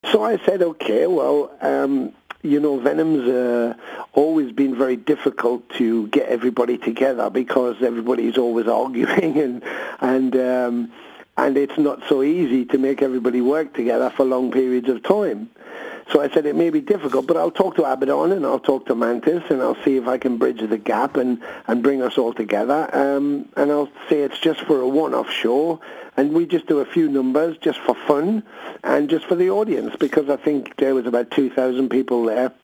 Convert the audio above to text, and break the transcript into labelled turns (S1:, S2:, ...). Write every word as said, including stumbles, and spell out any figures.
S1: So I said, okay, well, um, you know, Venom's uh, always been very difficult to get everybody together because everybody's always arguing and and um, and it's not so easy to make everybody work together for long periods of time. So I said it may be difficult, but I'll talk to Abaddon and I'll talk to Mantis and I'll see if I can bridge the gap and, and bring us all together. Um, and I'll say it's just for a one-off show and we just do a few numbers just for fun and just for the audience because I think there was about two thousand people there